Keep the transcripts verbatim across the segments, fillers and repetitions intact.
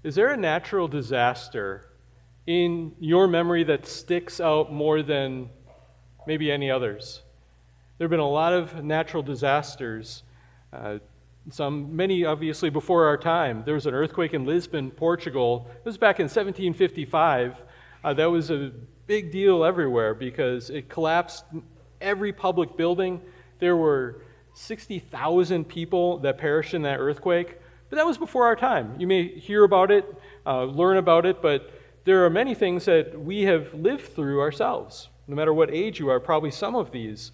Is there a natural disaster in your memory that sticks out more than maybe any others? There have been a lot of natural disasters, uh, some, many obviously before our time. There was an earthquake in Lisbon, Portugal. It was back in seventeen fifty-five. Uh, that was a big deal everywhere because it collapsed every public building. There were sixty thousand people that perished in that earthquake, but that was before our time. You may hear about it, uh, learn about it, but there are many things that we have lived through ourselves. No matter what age you are, probably some of these.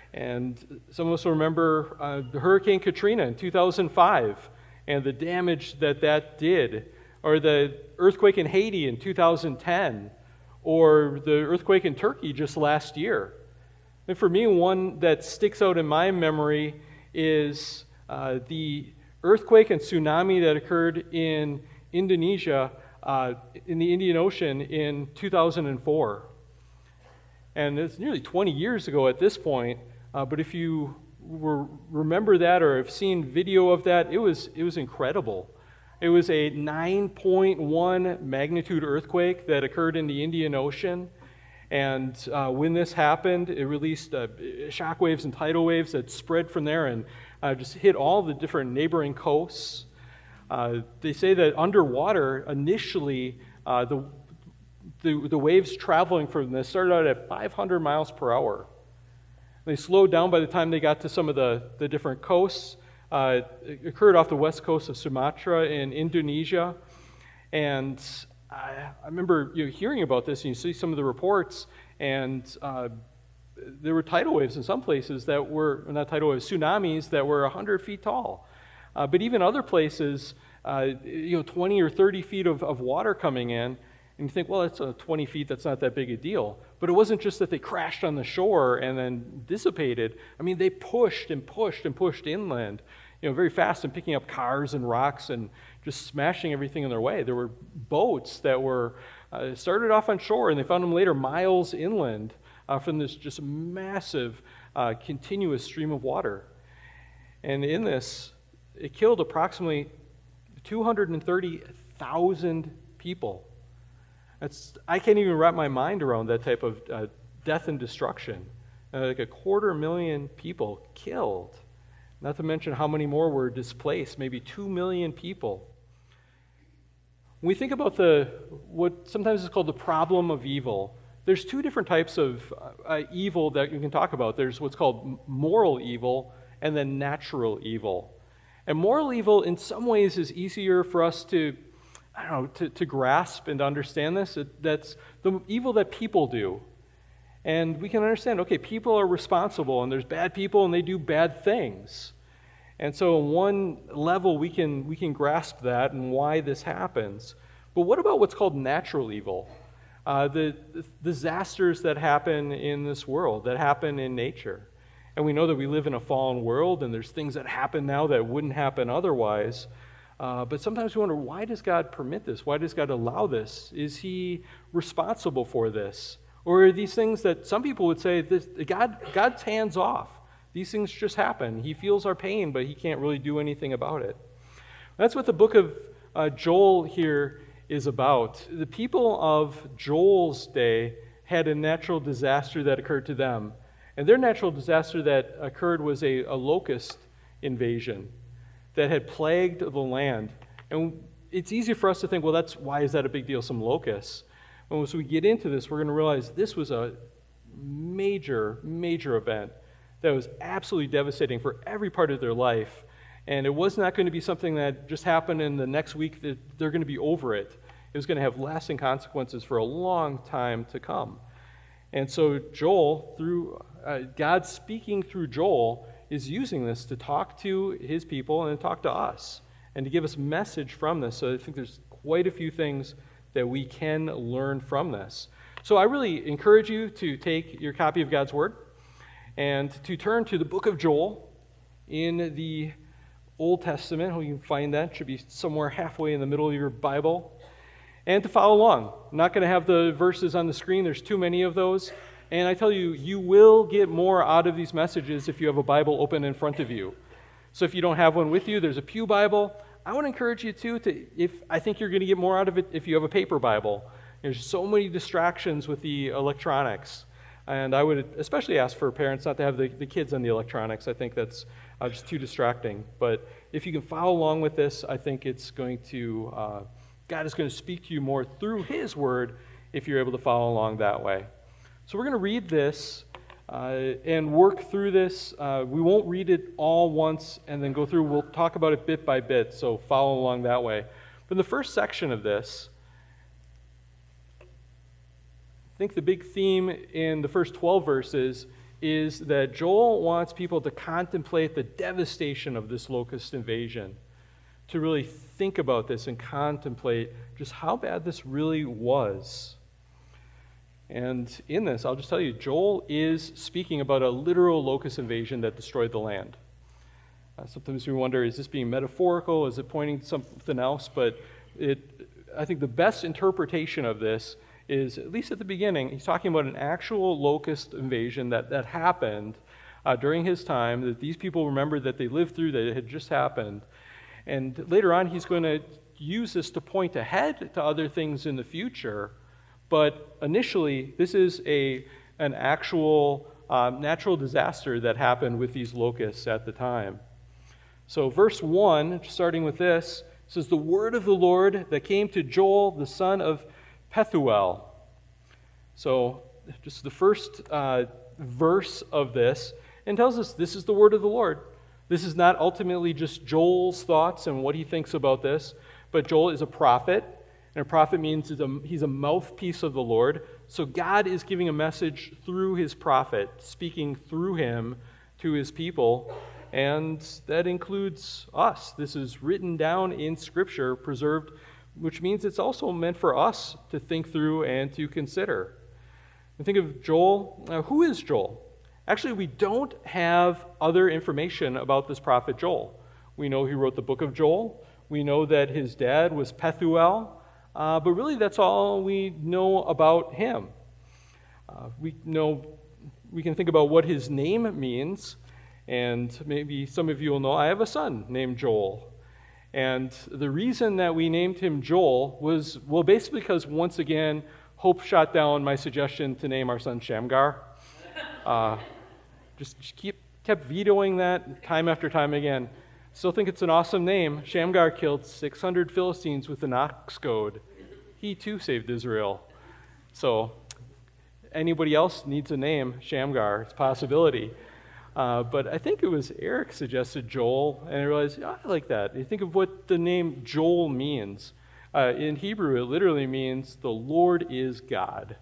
And some of us will remember uh, Hurricane Katrina in two thousand five and the damage that that did, or the earthquake in Haiti in two thousand ten, or the earthquake in Turkey just last year. And for me, one that sticks out in my memory is uh, the earthquake and tsunami that occurred in Indonesia, uh, in the Indian Ocean in two thousand four. And it's nearly twenty years ago at this point, uh, but if you were, remember that or have seen video of that, it was it was incredible. It was a nine point one magnitude earthquake that occurred in the Indian Ocean. And uh, when this happened, it released uh, shock waves and tidal waves that spread from there and uh, just hit all the different neighboring coasts. Uh, they say that underwater, initially, uh, the, the the waves traveling from this started out at five hundred miles per hour. They slowed down by the time they got to some of the, the different coasts. Uh, it occurred off the west coast of Sumatra in Indonesia. And I, I remember you know, hearing about this, and you see some of the reports, and uh, there were tidal waves in some places that were, not tidal waves, tsunamis that were one hundred feet tall. Uh, but even other places, uh, you know, twenty or thirty feet of, of water coming in, and you think, well, that's uh, twenty feet, that's not that big a deal. But it wasn't just that they crashed on the shore and then dissipated. I mean, they pushed and pushed and pushed inland, you know, very fast and picking up cars and rocks and just smashing everything in their way. There were boats that were uh, started off on shore, and they found them later miles inland uh, from this just massive, uh, continuous stream of water. And in this, it killed approximately two hundred thirty thousand people. That's, I can't even wrap my mind around that type of uh, death and destruction. Uh, like a quarter million people killed. Not to mention how many more were displaced, maybe two million people. When we think about the what sometimes is called the problem of evil, there's two different types of uh, evil that you can talk about. There's what's called moral evil and then natural evil. And moral evil in some ways is easier for us to, I don't know, to, to grasp and to understand this. It, that's the evil that people do. And we can understand, okay, people are responsible, and there's bad people, and they do bad things. And so on one level, we can we can grasp that and why this happens. But what about what's called natural evil? Uh, the, the disasters that happen in this world, that happen in nature. And we know that we live in a fallen world, and there's things that happen now that wouldn't happen otherwise. Uh, but sometimes we wonder, why does God permit this? Why does God allow this? Is he responsible for this? Or are these things that some people would say, this, God, God's hands off. These things just happen. He feels our pain, but he can't really do anything about it. That's what the book of uh, Joel here is about. The people of Joel's day had a natural disaster that occurred to them. And their natural disaster that occurred was a, a locust invasion that had plagued the land. And it's easy for us to think, well, that's why is that a big deal, some locusts? And as we get into this, we're going to realize this was a major, major event that was absolutely devastating for every part of their life. And it was not going to be something that just happened in the next week that they're going to be over it. It was going to have lasting consequences for a long time to come. And so Joel, through uh, God speaking through Joel, is using this to talk to his people and to talk to us and to give us a message from this. So I think there's quite a few things that we can learn from this. So I really encourage you to take your copy of God's Word and to turn to the book of Joel in the Old Testament. You can find that. It should be somewhere halfway in the middle of your Bible. And to follow along. I'm not going to have the verses on the screen. There's too many of those. And I tell you, you will get more out of these messages if you have a Bible open in front of you. So if you don't have one with you, there's a pew Bible. I would encourage you too to, if I think you're going to get more out of it if you have a paper Bible. There's so many distractions with the electronics. And I would especially ask for parents not to have the, the kids on the electronics. I think that's uh, just too distracting. But if you can follow along with this, I think it's going to, uh, God is going to speak to you more through His Word if you're able to follow along that way. So we're going to read this uh, and work through this. Uh, we won't read it all once and then go through. We'll talk about it bit by bit, so follow along that way. But in the first section of this, I think the big theme in the first twelve verses is that Joel wants people to contemplate the devastation of this locust invasion, to really think about this and contemplate just how bad this really was. And in this, I'll just tell you, Joel is speaking about a literal locust invasion that destroyed the land. Uh, sometimes we wonder, is this being metaphorical? Is it pointing to something else? But it, I think the best interpretation of this is, at least at the beginning, he's talking about an actual locust invasion that, that happened uh, during his time, that these people remembered that they lived through, that it had just happened. And later on, he's going to use this to point ahead to other things in the future. But initially, this is a an actual um, natural disaster that happened with these locusts at the time. So verse one, starting with this, says, "The word of the Lord that came to Joel, the son of Pethuel." So just the first uh, verse of this, and tells us this is the word of the Lord. This is not ultimately just Joel's thoughts and what he thinks about this, but Joel is a prophet. And a prophet means he's a, he's a mouthpiece of the Lord. So God is giving a message through his prophet, speaking through him to his people. And that includes us. This is written down in Scripture, preserved, which means it's also meant for us to think through and to consider. And think of Joel. Now, who is Joel? Actually, we don't have other information about this prophet Joel. We know he wrote the book of Joel. We know that his dad was Pethuel. Uh, but really, that's all we know about him. Uh, we know we can think about what his name means, and maybe some of you will know I have a son named Joel. And the reason that we named him Joel was, well, basically because, once again, Hope shot down my suggestion to name our son Shamgar. Uh, just just keep, kept vetoing that time after time again. Still think it's an awesome name. Shamgar killed six hundred Philistines with an ox goad. He too saved Israel. So anybody else needs a name, Shamgar. It's a possibility. Uh, but I think it was Eric suggested Joel, and I realized, oh, I like that. You think of what the name Joel means. Uh, in Hebrew, it literally means the Lord is God.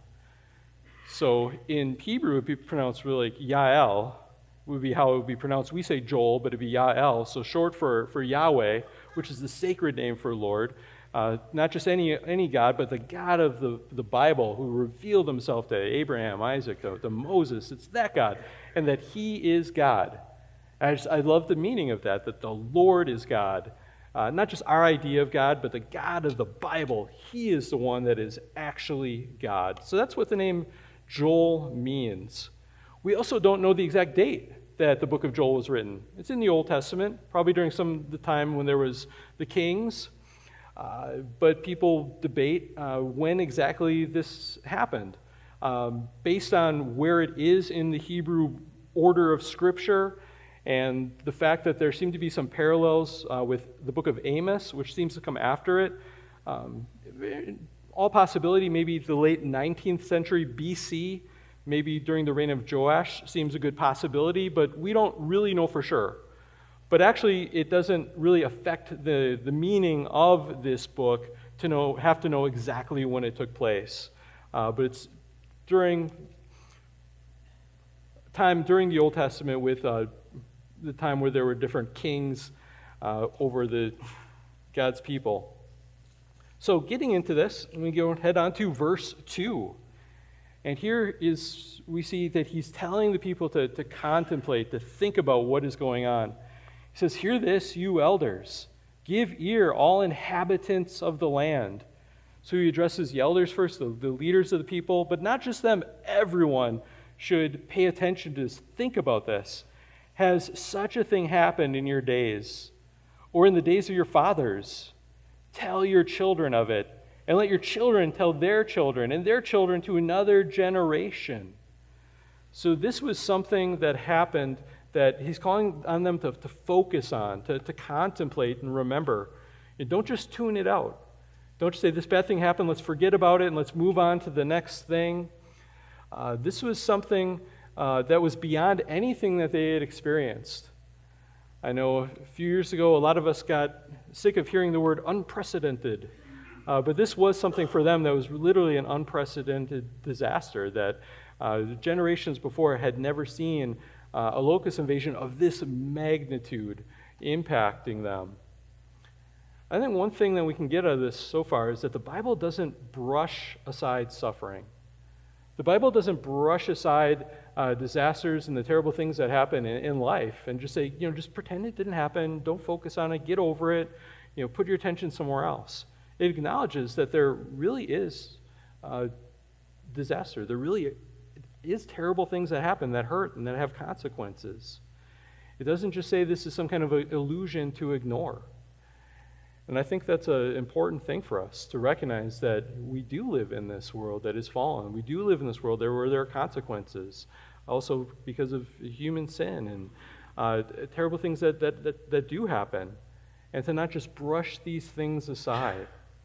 So in Hebrew, it would be pronounced really like Yael, would be how it would be pronounced. We say Joel, but it'd be Yael, so short for, for Yahweh, which is the sacred name for Lord. Uh, not just any any God, but the God of the, the Bible, who revealed himself to Abraham, Isaac, to, to Moses. It's that God, and that he is God. I, just, I love the meaning of that, that the Lord is God. Uh, not just our idea of God, but the God of the Bible. He is the one that is actually God. So that's what the name Joel means. We also don't know the exact date that the book of Joel was written. It's in the Old Testament, probably during some of the time when there was the kings. Uh, but people debate uh, when exactly this happened. Um, based on where it is in the Hebrew order of Scripture and the fact that there seem to be some parallels uh, with the book of Amos, which seems to come after it, um, all possibility, maybe the late nineteenth century B C, maybe during the reign of Joash seems a good possibility, but we don't really know for sure. But actually, it doesn't really affect the, the meaning of this book to know have to know exactly when it took place. Uh, but it's during time during the Old Testament with uh, the time where there were different kings uh, over the God's people. So getting into this, we go head on to verse two. And here is we see that he's telling the people to, to contemplate, to think about what is going on. He says, "Hear this, you elders. Give ear, all inhabitants of the land." So he addresses the elders first, the, the leaders of the people, but not just them. Everyone should pay attention to this. Think about this. Has such a thing happened in your days? or in the days of your fathers. Tell your children of it, and let your children tell their children, and their children to another generation. So this was something that happened that he's calling on them to, to focus on, to, to contemplate and remember. And don't just tune it out. Don't just say, this bad thing happened, let's forget about it, and let's move on to the next thing. Uh, this was something uh, that was beyond anything that they had experienced. I know a few years ago, a lot of us got sick of hearing the word unprecedented. Uh, but this was something for them that was literally an unprecedented disaster that uh, generations before had never seen uh, a locust invasion of this magnitude impacting them. I think one thing that we can get out of this so far is that the Bible doesn't brush aside suffering. The Bible doesn't brush aside uh, disasters and the terrible things that happen in, in life and just say, you know, just pretend it didn't happen, don't focus on it, get over it, you know, put your attention somewhere else. It acknowledges that there really is uh, disaster. There really is terrible things that happen that hurt and that have consequences. It doesn't just say this is some kind of a illusion to ignore. And I think that's an important thing for us to recognize that we do live in this world that is fallen. We do live in this world where there are consequences, also because of human sin and uh, terrible things that, that, that, that do happen. And to not just brush these things aside.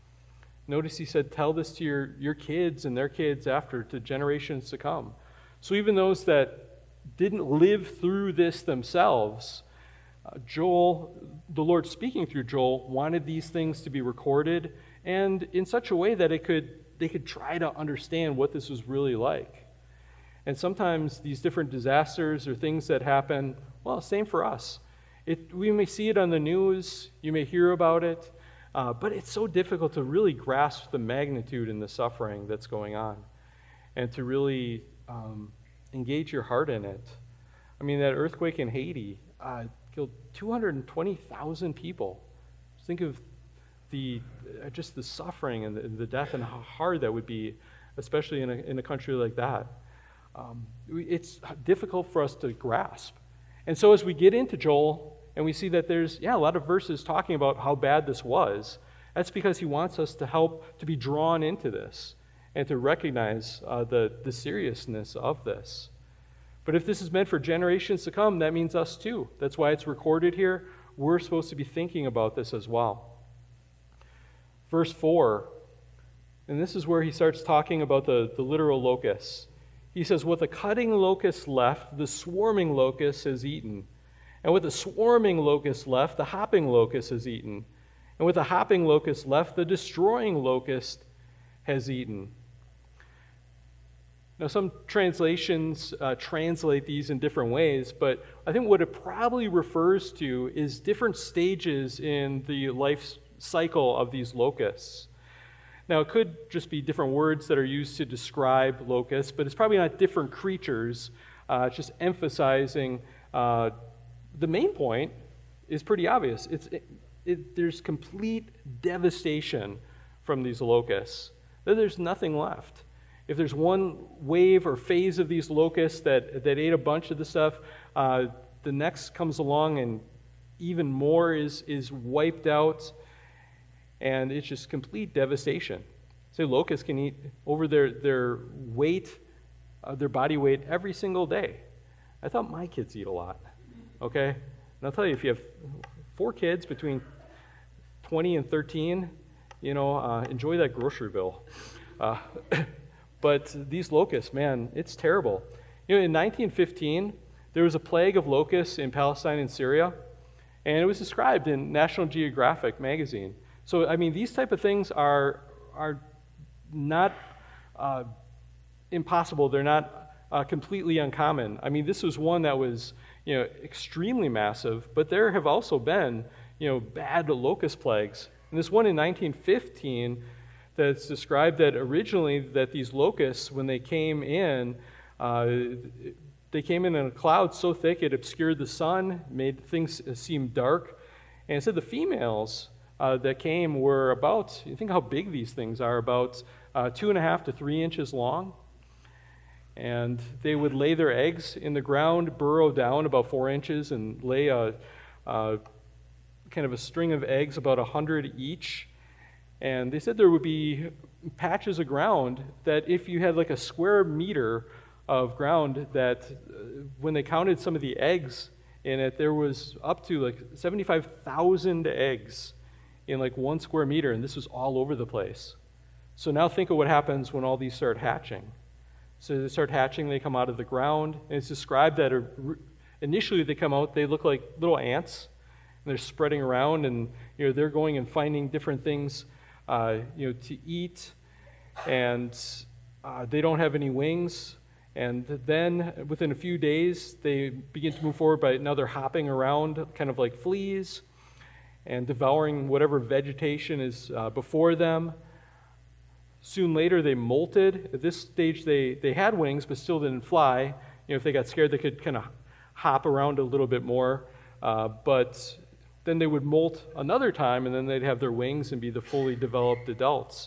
Notice he said, tell this to your, your kids and their kids after, to generations to come. So even those that didn't live through this themselves, uh, Joel, the Lord speaking through Joel, wanted these things to be recorded and in such a way that it could they could try to understand what this was really like. And sometimes these different disasters or things that happen, well, same for us. It, we may see it on the news, you may hear about it, Uh, but it's so difficult to really grasp the magnitude and the suffering that's going on and to really um, engage your heart in it. I mean, that earthquake in Haiti uh, killed two hundred twenty thousand people. Just think of the uh, just the suffering and the, the death and how hard that would be, especially in a, in a country like that. Um, it's difficult for us to grasp. And so as we get into Joel, and we see that there's, yeah, a lot of verses talking about how bad this was. That's because he wants us to help to be drawn into this and to recognize uh, the, the seriousness of this. But if this is meant for generations to come, that means us too. That's why it's recorded here. We're supposed to be thinking about this as well. Verse four, and this is where he starts talking about the, the literal locusts. He says, what the cutting locust left, the swarming locust has eaten. And what the swarming locust left, the hopping locust has eaten. And what the hopping locust left, the destroying locust has eaten. Now, some translations uh, translate these in different ways, but I think what it probably refers to is different stages in the life cycle of these locusts. Now, it could just be different words that are used to describe locusts, but it's probably not different creatures. Uh, it's just emphasizing uh, the main point is pretty obvious. It's it, it, there's complete devastation from these locusts. There's nothing left. If there's one wave or phase of these locusts that, that ate a bunch of the stuff, uh, the next comes along and even more is, is wiped out, and it's just complete devastation. So locusts can eat over their, their weight, uh, their body weight every single day. I thought my kids eat a lot. Okay? And I'll tell you, if you have four kids between twenty and thirteen, you know, uh, enjoy that grocery bill. Uh, but these locusts, man, it's terrible. You know, in nineteen fifteen, there was a plague of locusts in Palestine and Syria, and it was described in National Geographic magazine. So, I mean, these type of things are are not uh, impossible. They're not uh, completely uncommon. I mean, this was one that was, you know, extremely massive, but there have also been, you know, bad locust plagues. And this one in nineteen fifteen that's described that originally that these locusts, when they came in, uh, they came in in a cloud so thick it obscured the sun, made things seem dark. And it said the females uh, that came were about, you think how big these things are, about uh, two and a half to three inches long. And they would lay their eggs in the ground, burrow down about four inches, and lay a, a kind of a string of eggs, about a hundred each. And they said there would be patches of ground that if you had like a square meter of ground, that uh, when they counted some of the eggs in it, there was up to like seventy-five thousand eggs in like one square meter, and this was all over the place. So now think of what happens when all these start hatching. So they start hatching, they come out of the ground, and it's described that initially they come out, they look like little ants, and they're spreading around, and you know they're going and finding different things uh, you know, to eat, and uh, they don't have any wings. And then within a few days, they begin to move forward, but now they're hopping around kind of like fleas and devouring whatever vegetation is uh, before them. Soon later, they molted. At this stage, they, they had wings, but still didn't fly. You know, if they got scared, they could kind of hop around a little bit more. Uh, but then they would molt another time, and then they'd have their wings and be the fully developed adults.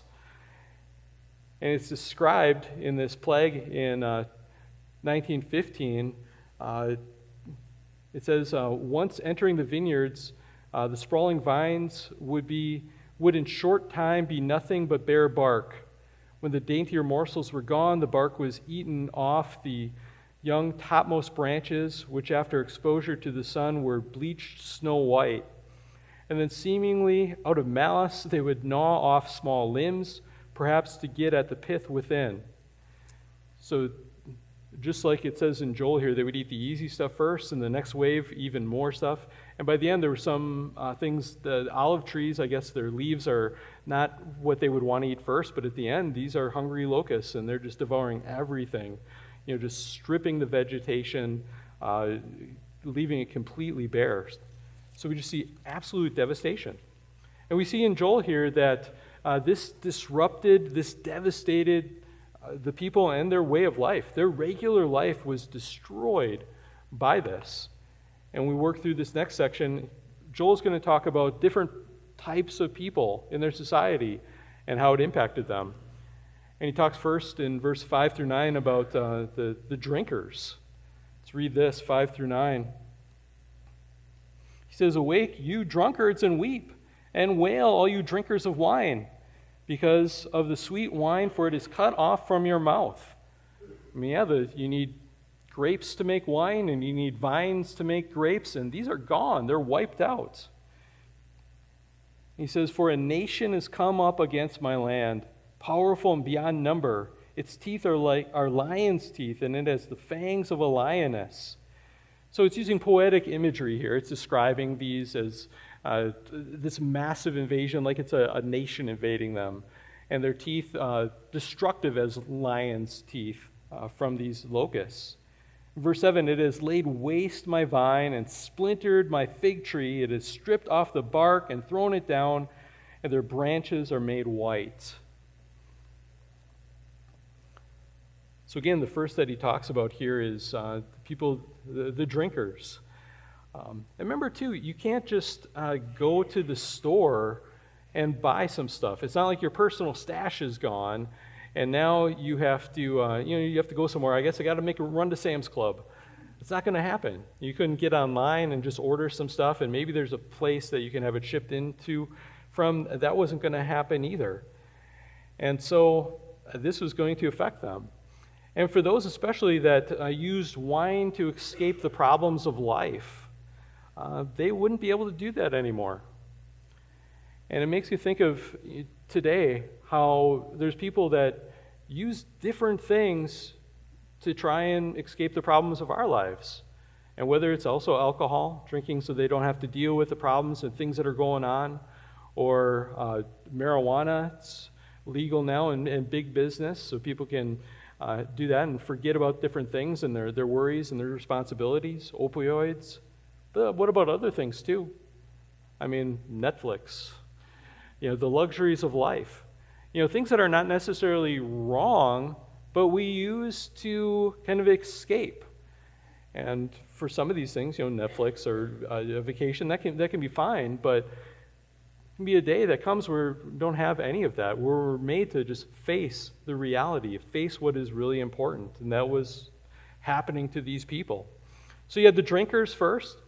And it's described in this plague in uh, nineteen fifteen. Uh, it says, uh, once entering the vineyards, uh, the sprawling vines would be would in short time be nothing but bare bark. When the daintier morsels were gone, the bark was eaten off the young topmost branches, which after exposure to the sun were bleached snow white. And then seemingly out of malice, they would gnaw off small limbs, perhaps to get at the pith within. So just like it says in Joel here, they would eat the easy stuff first, and the next wave, even more stuff. And by the end, there were some uh, things, the olive trees, I guess their leaves are not what they would want to eat first, but at the end, these are hungry locusts, and they're just devouring everything, you know, just stripping the vegetation, uh, leaving it completely bare. So we just see absolute devastation. And we see in Joel here that uh, this disrupted, this devastated uh, the people and their way of life. Their regular life was destroyed by this. And we work through this next section. Joel's going to talk about different types of people in their society and how it impacted them. And he talks first in verse five through nine about uh, the, the drinkers. Let's read this, five through nine. He says, "Awake, you drunkards, and weep, and wail, all you drinkers of wine, because of the sweet wine, for it is cut off from your mouth." I mean, yeah, the, you need grapes to make wine, and you need vines to make grapes, and these are gone. They're wiped out. He says, "For a nation has come up against my land, powerful and beyond number. Its teeth are like are lion's teeth, and it has the fangs of a lioness." So it's using poetic imagery here. It's describing these as uh, this massive invasion, like it's a, a nation invading them, and their teeth uh, destructive as lion's teeth uh, from these locusts. Verse seven, "It has laid waste my vine and splintered my fig tree. It has stripped off the bark and thrown it down, and their branches are made white." So again, the first that he talks about here is uh, the people, the, the drinkers. Um, and remember, too, you can't just uh, go to the store and buy some stuff. It's not like your personal stash is gone, and now you have to, uh, you know, you have to go somewhere. I guess I got to make a run to Sam's Club. It's not going to happen. You couldn't get online and just order some stuff, and maybe there's a place that you can have it shipped into from. That wasn't going to happen either. And so uh, this was going to affect them. And for those especially that uh, used wine to escape the problems of life, uh, they wouldn't be able to do that anymore. And it makes you think of today how there's people that use different things to try and escape the problems of our lives. And whether it's also alcohol, drinking so they don't have to deal with the problems and things that are going on, or uh, marijuana, it's legal now in, in big business, so people can Uh, do that and forget about different things and their, their worries and their responsibilities, opioids. But what about other things too? I mean, Netflix, you know, the luxuries of life. You know, things that are not necessarily wrong, but we use to kind of escape. And for some of these things, you know, Netflix or uh, a vacation, that can, that can be fine, but can be a day that comes where we don't have any of that, where we're made to just face the reality, face what is really important, and that was happening to these people. So you had the drinkers first,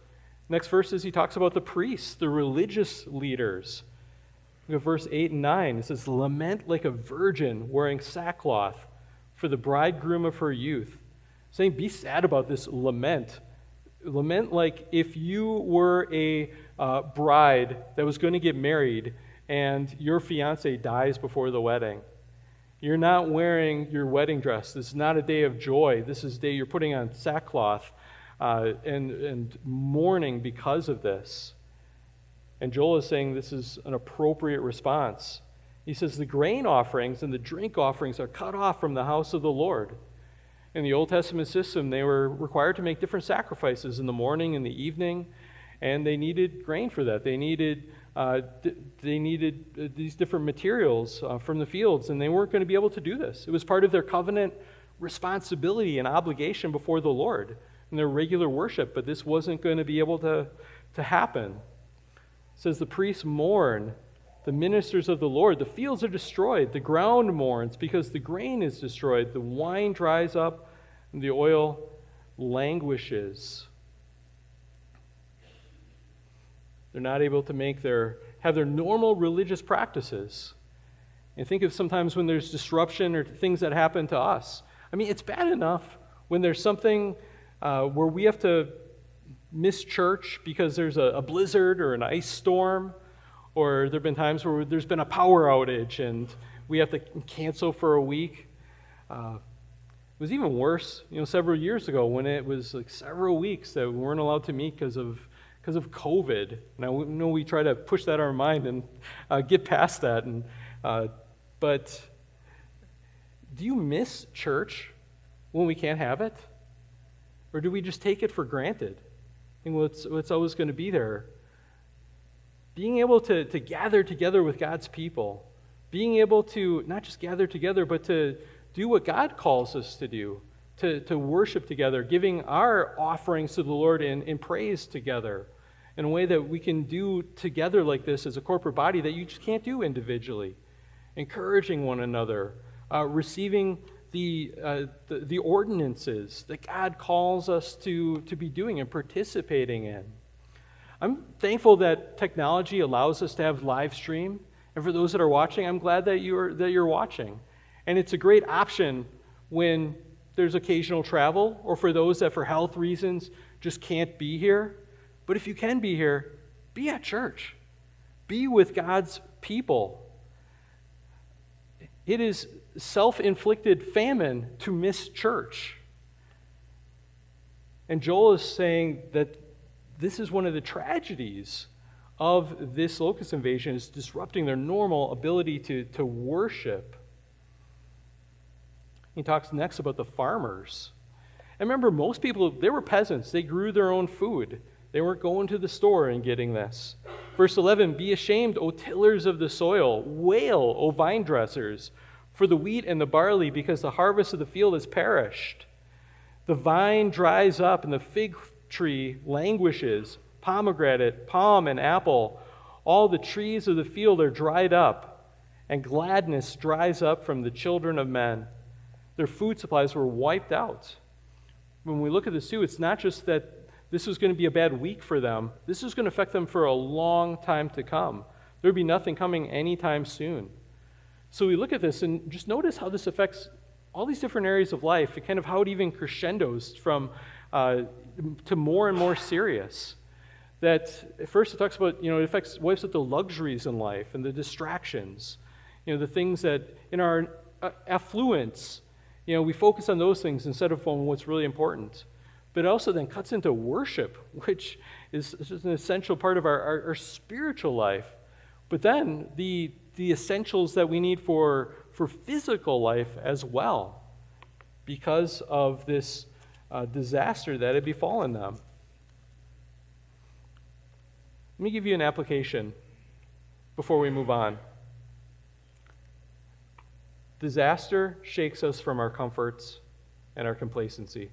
Next verses, he talks about the priests, the religious leaders. Look at verse eight and nine. It says, lament like a virgin wearing sackcloth for the bridegroom of her youth. Saying, be sad about this lament. Lament like if you were a uh, bride that was going to get married and your fiance dies before the wedding. You're not wearing your wedding dress. This is not a day of joy. This is a day you're putting on sackcloth uh, and, and mourning because of this. And Joel is saying this is an appropriate response. He says the grain offerings and the drink offerings are cut off from the house of the Lord. In the Old Testament system, they were required to make different sacrifices in the morning and the evening, and they needed grain for that. They needed uh, th- they needed uh, these different materials uh, from the fields, and they weren't going to be able to do this. It was part of their covenant responsibility and obligation before the Lord in their regular worship, but this wasn't going to be able to, to happen. It says the priests mourn, the ministers of the Lord. The fields are destroyed. The ground mourns because the grain is destroyed. The wine dries up and the oil languishes. They're not able to make their have their normal religious practices. And think of sometimes when there's disruption or things that happen to us. I mean, it's bad enough when there's something uh, where we have to miss church because there's a, a blizzard or an ice storm. Or there have been times where there's been a power outage and we have to cancel for a week. Uh, it was even worse, you know, several years ago when it was like several weeks that we weren't allowed to meet because of because of COVID. Now we know we try to push that out of our mind and uh, get past that. And uh, but do you miss church when we can't have it, or do we just take it for granted? And well, it's, it's always going to be there. Being able to, to gather together with God's people, being able to not just gather together, but to do what God calls us to do, to, to worship together, giving our offerings to the Lord in, in praise together, in a way that we can do together like this as a corporate body that you just can't do individually, encouraging one another, uh, receiving the, uh, the the ordinances that God calls us to, to be doing and participating in. I'm thankful that technology allows us to have live stream. And for those that are watching, I'm glad that you're that you're watching. And it's a great option when there's occasional travel, or for those that for health reasons just can't be here. But if you can be here, be at church. Be with God's people. It is self-inflicted famine to miss church. And Joel is saying that this is one of the tragedies of this locust invasion, is disrupting their normal ability to, to worship. He talks next about the farmers. And remember, most people, they were peasants. They grew their own food. They weren't going to the store and getting this. Verse eleven, be ashamed, O tillers of the soil. Wail, O vine dressers, for the wheat and the barley, because the harvest of the field has perished. The vine dries up and the fig tree languishes, pomegranate, palm, and apple. All the trees of the field are dried up, and gladness dries up from the children of men. Their food supplies were wiped out. When we look at this too, it's not just that this was going to be a bad week for them. This is going to affect them for a long time to come. There would be nothing coming anytime soon. So we look at this and just notice how this affects all these different areas of life, and kind of how it even crescendos from uh, to more and more serious. That at first it talks about, you know, it affects wipes out the luxuries in life and the distractions, you know, the things that in our affluence, you know, we focus on those things instead of on what's really important. But it also then cuts into worship, which is just an essential part of our, our, our spiritual life. But then the the essentials that we need for, for physical life as well, because of this uh, disaster that had befallen them. Let me give you an application before we move on. Disaster shakes us from our comforts and our complacency.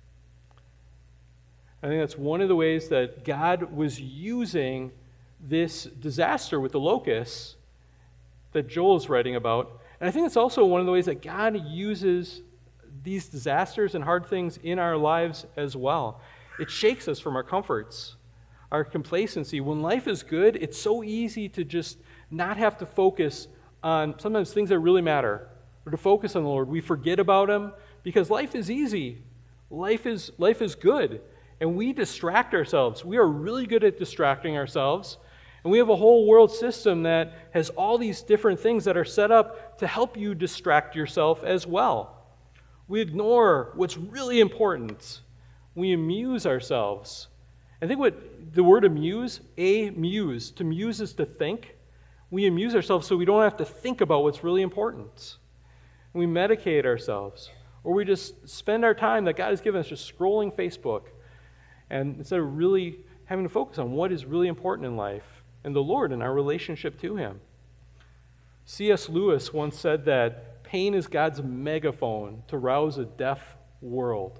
I think that's one of the ways that God was using this disaster with the locusts that Joel is writing about. And I think it's also one of the ways that God uses these disasters and hard things in our lives as well. It shakes us from our comforts. our complacency. When life is good, it's so easy to just not have to focus on sometimes things that really matter, or to focus on the Lord. We forget about Him because life is easy. Life is, life is good. And we distract ourselves. We are really good at distracting ourselves. And we have a whole world system that has all these different things that are set up to help you distract yourself as well. We ignore what's really important. We amuse ourselves. I think what the word amuse, amuse, to muse is to think. We amuse ourselves so we don't have to think about what's really important. We medicate ourselves. Or we just spend our time that God has given us just scrolling Facebook. And instead of really having to focus on what is really important in life and the Lord and our relationship to Him. C S Lewis once said that pain is God's megaphone to rouse a deaf world.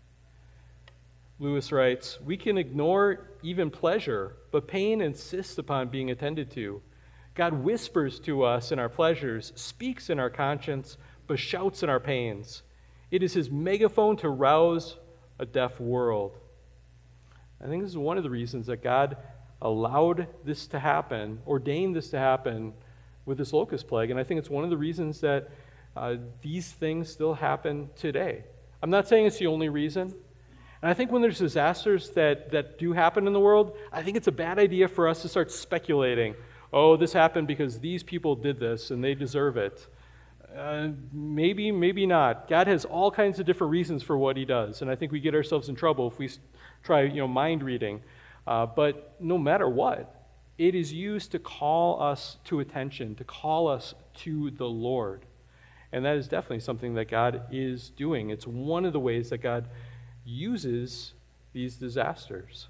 Lewis writes, "We can ignore even pleasure, but pain insists upon being attended to. God whispers to us in our pleasures, speaks in our conscience, but shouts in our pains. It is His megaphone to rouse a deaf world." I think this is one of the reasons that God allowed this to happen, ordained this to happen with this locust plague. And I think it's one of the reasons that uh, these things still happen today. I'm not saying it's the only reason. And I think when there's disasters that, that do happen in the world, I think it's a bad idea for us to start speculating, oh, this happened because these people did this and they deserve it. Uh, maybe, maybe not. God has all kinds of different reasons for what He does. And I think we get ourselves in trouble if we try, you know, mind reading. Uh, but no matter what, it is used to call us to attention, to call us to the Lord. And that is definitely something that God is doing. It's one of the ways that God uses these disasters.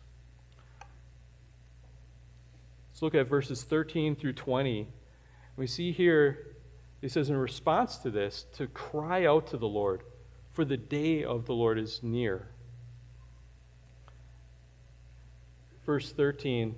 Let's look at verses thirteen through twenty. We see here, it says, in response to this, to cry out to the Lord, for the day of the Lord is near. Verse thirteen,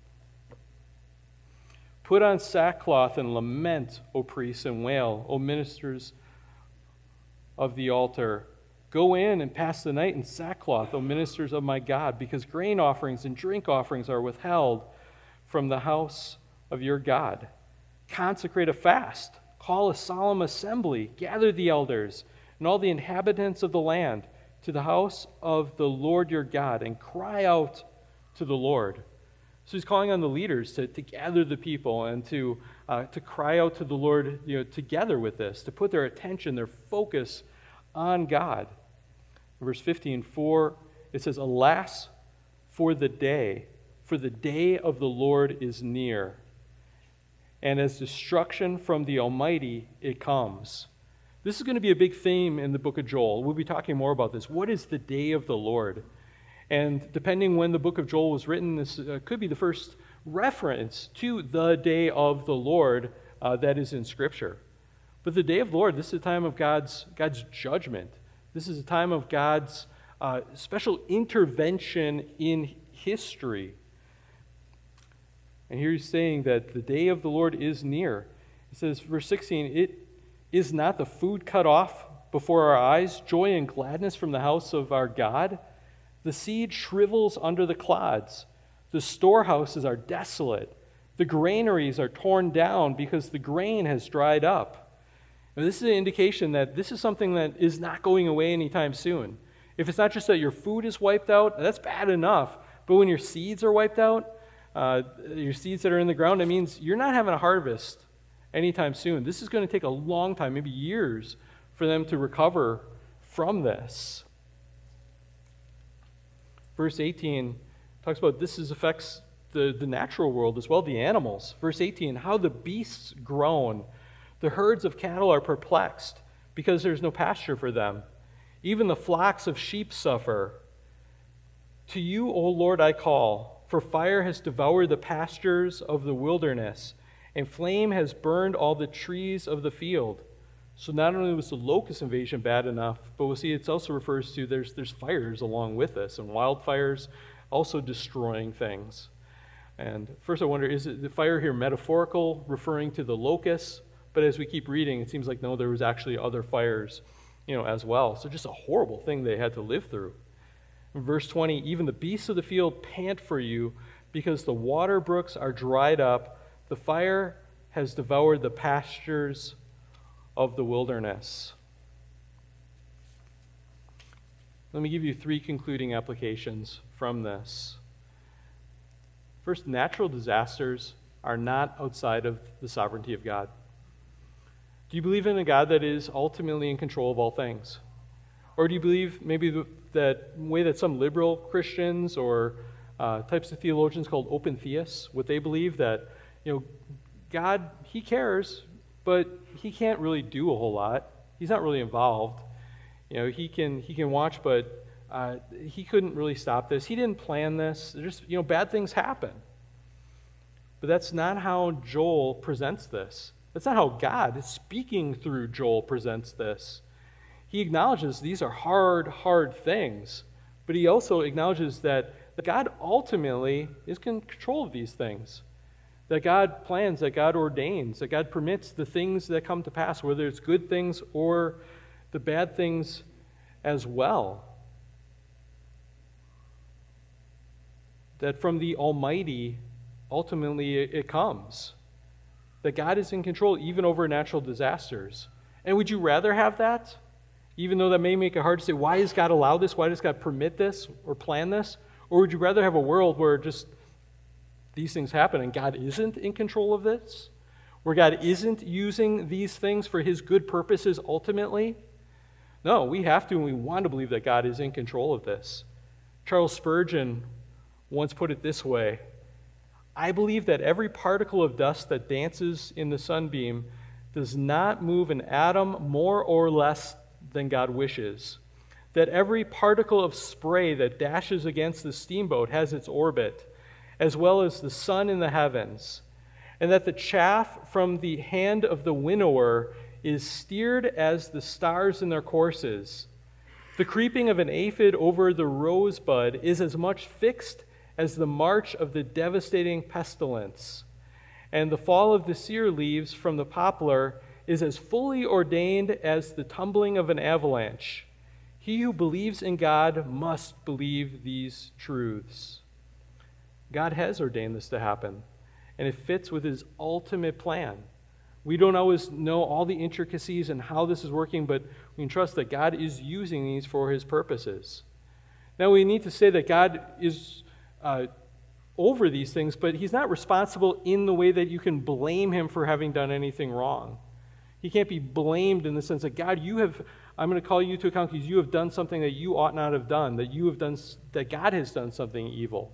"Put on sackcloth and lament, O priests, and wail, O ministers of the altar. Go in and pass the night in sackcloth, O ministers of my God, because grain offerings and drink offerings are withheld from the house of your God. Consecrate a fast, call a solemn assembly, gather the elders and all the inhabitants of the land to the house of the Lord your God, and cry out to the Lord." So He's calling on the leaders to, to gather the people and to, uh, to cry out to the Lord, you know, together with this, to put their attention, their focus on God. Verse fifteen, for it says, "Alas for the day, for the day of the Lord is near, and as destruction from the Almighty it comes." This is going to be a big theme in the book of Joel. We'll be talking more about this. What is the day of the Lord? And depending when the book of Joel was written, this uh, could be the first reference to the day of the Lord uh, that is in Scripture. But the day of the Lord, this is a time of God's, God's judgment. This is a time of God's uh, special intervention in history. And here He's saying that the day of the Lord is near. It says, verse sixteen, "It is not the food cut off before our eyes, joy and gladness from the house of our God? The seed shrivels under the clods. The storehouses are desolate. The granaries are torn down because the grain has dried up." Now, this is an indication that this is something that is not going away anytime soon. If it's not just that your food is wiped out, that's bad enough. But when your seeds are wiped out, uh, your seeds that are in the ground, it means you're not having a harvest anytime soon. This is going to take a long time, maybe years, for them to recover from this. Verse eighteen talks about this is affects the, the natural world as well, the animals. Verse eighteen, "How the beasts groan. The herds of cattle are perplexed, because there's no pasture for them. Even the flocks of sheep suffer. To you, O Lord, I call, for fire has devoured the pastures of the wilderness, and flame has burned all the trees of the field." So not only was the locust invasion bad enough, but we'll see it also refers to there's there's fires along with this, and wildfires also destroying things. And first I wonder, is it the fire here metaphorical, referring to the locusts? But as we keep reading, it seems like no, there was actually other fires, you know, as well. So just a horrible thing they had to live through. In verse twenty, even the beasts of the field pant for you, because the water brooks are dried up. The fire has devoured the pastures of the wilderness. Let me give you three concluding applications from this. First, natural disasters are not outside of the sovereignty of God. Do you believe in a God that is ultimately in control of all things? Or do you believe maybe the, that way that some liberal Christians or uh, types of theologians called open theists, what they believe that, you know, God, he cares, but he can't really do a whole lot. He's not really involved. You know, he can he can watch, but uh, he couldn't really stop this. He didn't plan this. There's, you know, bad things happen. But that's not how Joel presents this. That's not how God, speaking through Joel, presents this. He acknowledges these are hard, hard things, but he also acknowledges that God ultimately is in control of these things. That God plans, that God ordains, that God permits the things that come to pass, whether it's good things or the bad things as well. That from the Almighty, ultimately it comes. That God is in control even over natural disasters. And would you rather have that? Even though that may make it hard to say, why does God allow this? Why does God permit this or plan this? Or would you rather have a world where just these things happen and God isn't in control of this? Where God isn't using these things for his good purposes ultimately? No, we have to and we want to believe that God is in control of this. Charles Spurgeon once put it this way: I believe that every particle of dust that dances in the sunbeam does not move an atom more or less than God wishes. That every particle of spray that dashes against the steamboat has its orbit, as well as the sun in the heavens, and that the chaff from the hand of the winnower is steered as the stars in their courses. The creeping of an aphid over the rosebud is as much fixed as the march of the devastating pestilence, and the fall of the sere leaves from the poplar is as fully ordained as the tumbling of an avalanche. He who believes in God must believe these truths. God has ordained this to happen, and it fits with his ultimate plan. We don't always know all the intricacies and how this is working, but we can trust that God is using these for his purposes. Now, we need to say that God is uh, over these things, but he's not responsible in the way that you can blame him for having done anything wrong. He can't be blamed in the sense that, God, you have, I'm going to call you to account because you have done something that you ought not have done, that you have done, that God has done something evil.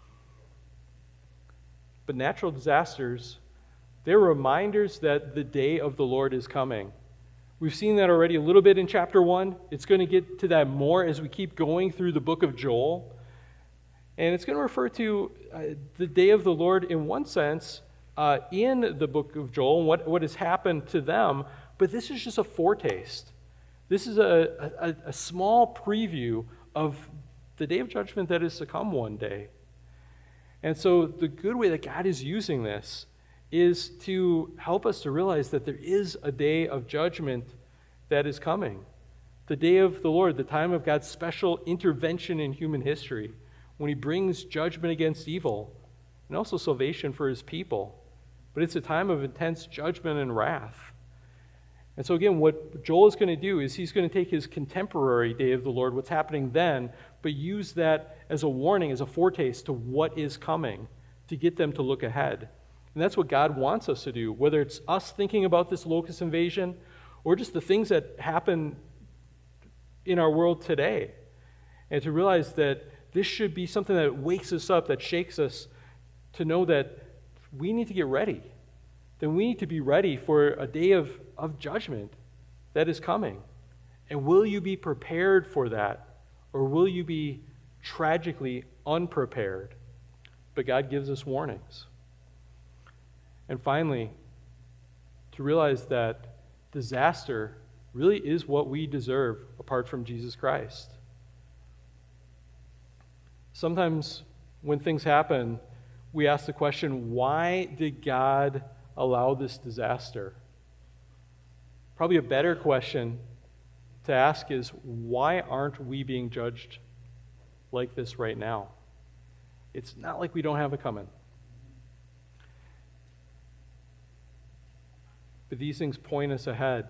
But natural disasters, they're reminders that the day of the Lord is coming. We've seen that already a little bit in chapter one. It's going to get to that more as we keep going through the book of Joel. And it's going to refer to uh, the day of the Lord in one sense uh, in the book of Joel and what, what has happened to them. But this is just a foretaste. This is a, a, a small preview of the day of judgment that is to come one day. And so the good way that God is using this is to help us to realize that there is a day of judgment that is coming. The day of the Lord, the time of God's special intervention in human history, when he brings judgment against evil and also salvation for his people. But it's a time of intense judgment and wrath. And so again, what Joel is going to do is he's going to take his contemporary day of the Lord, what's happening then, but use that as a warning, as a foretaste to what is coming, to get them to look ahead. And that's what God wants us to do, whether it's us thinking about this locust invasion or just the things that happen in our world today. And to realize that this should be something that wakes us up, that shakes us, to know that we need to get ready. Then we need to be ready for a day of, of judgment that is coming. And will you be prepared for that? Or will you be tragically unprepared? But God gives us warnings. And finally, to realize that disaster really is what we deserve apart from Jesus Christ. Sometimes when things happen, we ask the question, why did God allow this disaster? Probably a better question to ask is, why aren't we being judged like this right now. It's not like we don't have it coming. But these things point us ahead.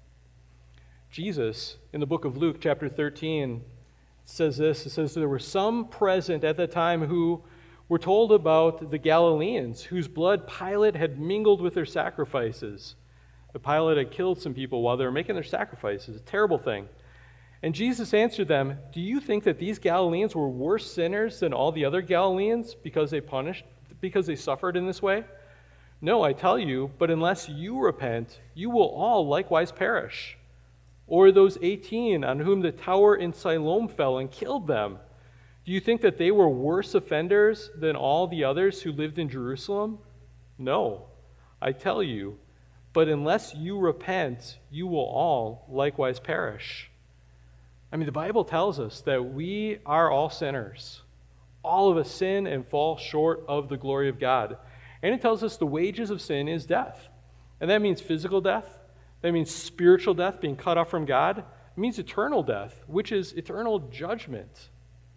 Jesus, in the book of Luke, chapter thirteen, says this. It says, there were some present at the time who were told about the Galileans, whose blood Pilate had mingled with their sacrifices. But Pilate had killed some people while they were making their sacrifices. A terrible thing. And Jesus answered them, do you think that these Galileans were worse sinners than all the other Galileans because they punished, because they suffered in this way? No, I tell you, but unless you repent, you will all likewise perish. Or those eighteen on whom the tower in Siloam fell and killed them, do you think that they were worse offenders than all the others who lived in Jerusalem? No, I tell you, but unless you repent, you will all likewise perish. I mean, the Bible tells us that we are all sinners. All of us sin and fall short of the glory of God. And it tells us the wages of sin is death. And that means physical death. That means spiritual death, being cut off from God. It means eternal death, which is eternal judgment.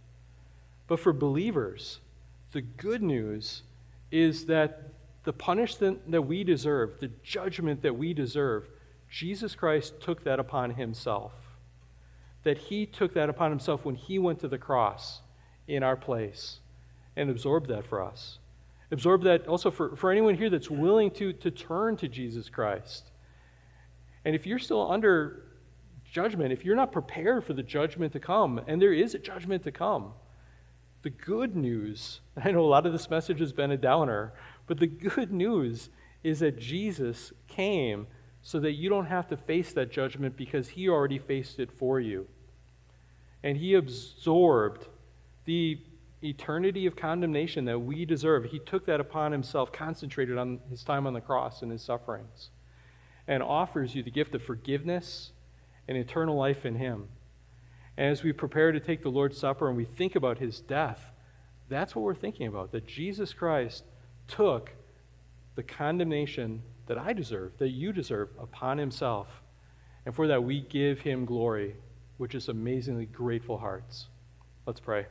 But for believers, the good news is that the punishment that we deserve, the judgment that we deserve, Jesus Christ took that upon himself. That he took that upon himself when he went to the cross in our place and absorbed that for us. Absorbed that also for, for anyone here that's willing to, to turn to Jesus Christ. And if you're still under judgment, if you're not prepared for the judgment to come, and there is a judgment to come, the good news, I know a lot of this message has been a downer, but the good news is that Jesus came so that you don't have to face that judgment because he already faced it for you. And he absorbed the eternity of condemnation that we deserve. He took that upon himself, concentrated on his time on the cross and his sufferings, and offers you the gift of forgiveness and eternal life in him. And as we prepare to take the Lord's Supper and we think about his death, that's what we're thinking about, that Jesus Christ took the condemnation that I deserve, that you deserve, upon himself. And for that we give him glory, which is amazingly grateful hearts. Let's pray.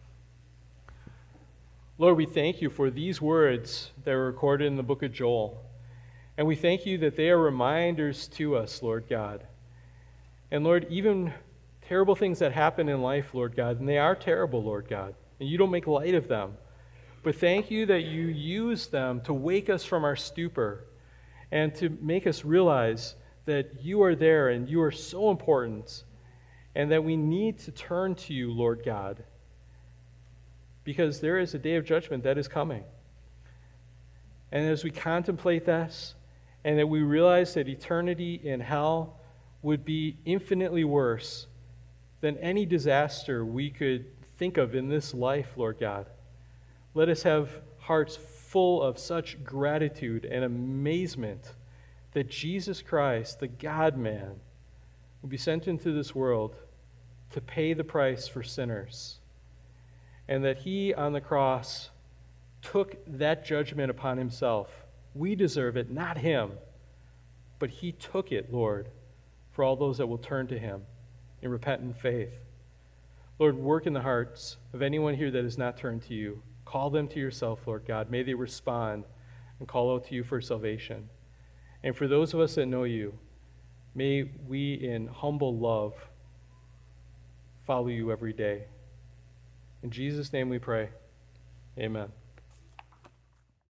Lord, we thank you for these words that are recorded in the book of Joel. And we thank you that they are reminders to us, Lord God. And Lord, even terrible things that happen in life, Lord God, and they are terrible, Lord God, and you don't make light of them. But thank you that you use them to wake us from our stupor and to make us realize that you are there and you are so important and that we need to turn to you, Lord God, because there is a day of judgment that is coming. And as we contemplate this, and that we realize that eternity in hell would be infinitely worse than any disaster we could think of in this life, Lord God. Let us have hearts full of such gratitude and amazement that Jesus Christ, the God-man, will be sent into this world to pay the price for sinners, and that he on the cross took that judgment upon himself. We deserve it, not him, but he took it, Lord, for all those that will turn to him in repentant faith. Lord, work in the hearts of anyone here that has not turned to you. Call them to yourself, Lord God. May they respond and call out to you for salvation. And for those of us that know you, may we in humble love follow you every day. In Jesus' name we pray. Amen.